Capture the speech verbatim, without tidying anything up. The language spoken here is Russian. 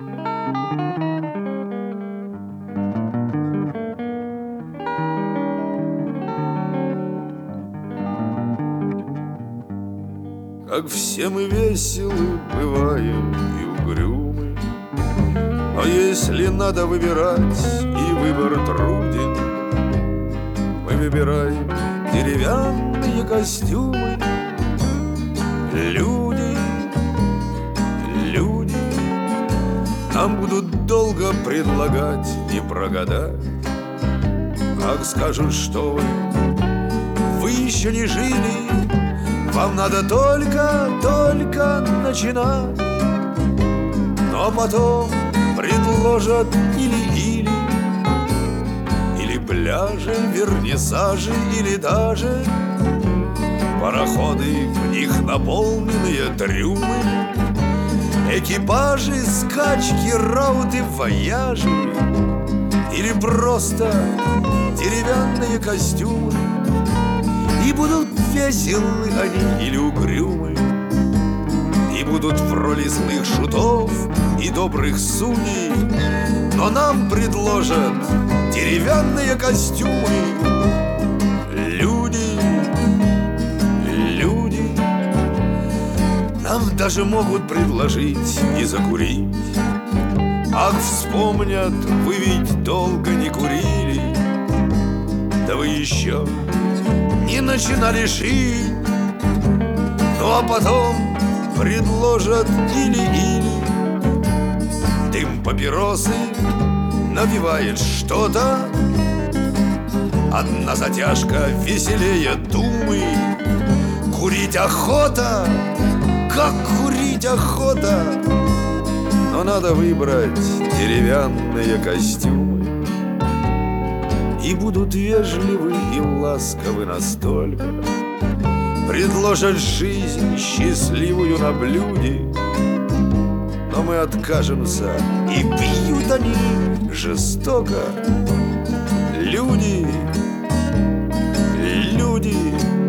Как все мы веселы бываем и угрюмы, но если надо выбирать, и выбор труден, мы выбираем деревянные костюмы. Люди, люди нам будут долго предлагать не прогадать. Ах, скажут, что вы, вы еще не жили, вам надо только, только начинать. Но потом предложат или-или, или пляжи, вернисажи, или даже пароходы, в них наполненные трюмы, экипажи, скачки, рауты, вояжи, или просто деревянные костюмы. И будут веселы они или угрюмы, и будут в роли злых шутов и добрых судей, но нам предложат деревянные костюмы. Люди, люди нам даже могут предложить и закурить. Ах, вспомнят, вы ведь долго не курили, да вы еще не начинали жить. Ну а потом предложат или-или, дым папиросы навевает что-то, одна затяжка веселее думы. Курить охота, как курить охота, но надо выбрать деревянные костюмы. И будут вежливы и ласковы настолько, предложат жизнь счастливую на блюде, но мы откажемся, и бьют они жестоко. Люди, люди